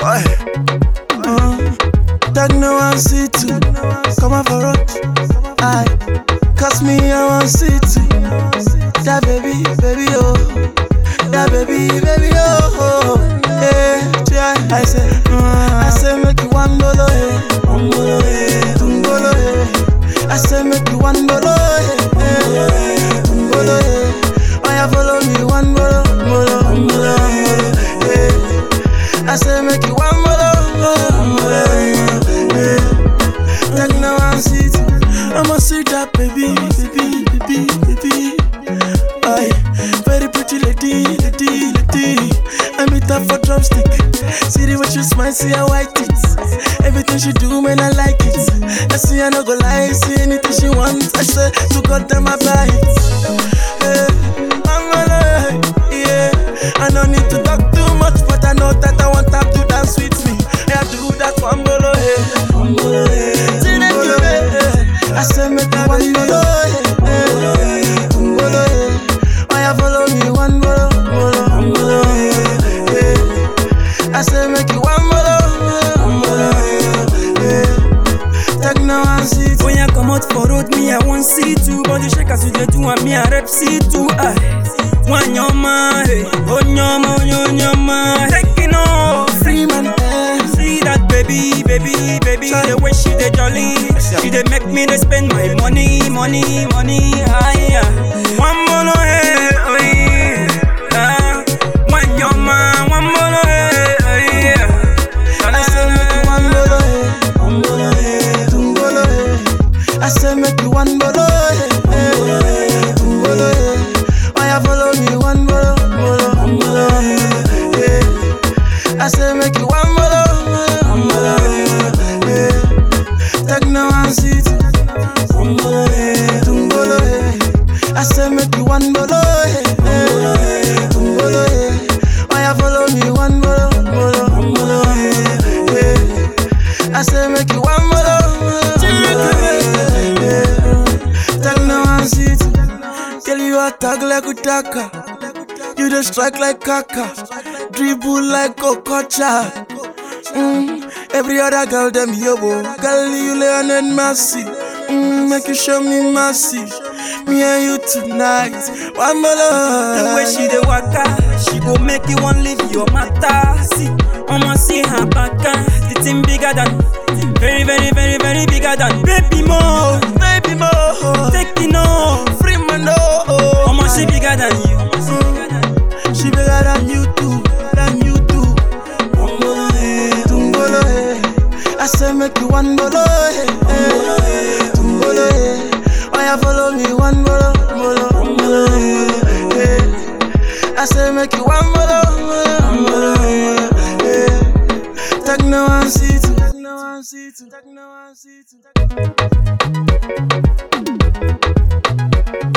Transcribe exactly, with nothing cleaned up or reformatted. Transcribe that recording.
Uh, Tag no one see too. Come on for road. Aye. Cause me I want see too. That baby, baby oh. That baby, baby oh. Hey, try. I say, uh, I say make you one bolo hey. One bolo hey. Two bolo hey. I say make you one bolo hey. Two bolo hey. Why you follow me one bolo, bolo, bolo, hey. I say make you one bolo, bolo, bolo, hey. Take no one seat. I'ma see that baby, baby, baby, baby. Aye, very pretty lady, lady, lady. I meet her for drumstick. See the way she smile, see her white teeth. Everything she do, man, I like it. I see her no go lie, see anything she wants. I say, to God damn, I buy it. Hey, I'm alive, yeah. I don't need to talk too much, but I know that I want her to dance with me. I do that one bolo, hey, one bolo, hey. See that you, hey. I say, make her one bolo, hey, one bolo, hey. Why you follow me one bolo, bolo, one bolo, hey. I say, make you one bolo, one bolo, hey. Take no one seat. When you come out for road, me I want see too. But you shake as you do, and me I rep see too. Ah, one your man, oh your man, oh your man. Taking off, Free man, eh. see that baby, baby, baby. The way she dey jolly, she dey make me dey spend my money, money, money. Ah yeah, one bolo hey, oh yeah. Ah, one your man, one bolo hey, oh yeah. I say make you one bolo, hey, one bolo, hey, two bolo, hey. I say make you one bolo, hey, two bolo, hey. Why you follow me one bolo, bolo, one bolo, hey. I say make you one bolo, one bolo, hey. Take no one seat, one bolo, hey, two bolo, hey. I say make you one bolo, hey, two bolo, hey. Why you follow me one bolo, bolo, one bolo, hey. I say make you one bolo, hey. Take no one seat. Girl, you attack like Utaka. You just strike like Kaka. Dribble like Okocha. Mm. Every other girl, them yobo. Girl, you Lionel Messi. Mm. Make you show me mercy. Me and you tonight. One more. The way she dey waka, she go make you want leave your matter. See, I'ma see her back. The thing bigger than, very, very, very, very bigger than. Baby more, Baby more. taking off. Free man, oh. I'ma she bigger than you. Mm. She bigger than you too. Than you too. One bolo, hey, two bolo, hey. I say make you one bolo, hey, two bolo, hey. Why you follow me one bolo, bolo, one bolo, hey. I say make you one bolo, one bolo, hey. Take no one seat, take no one seat, take no one seat.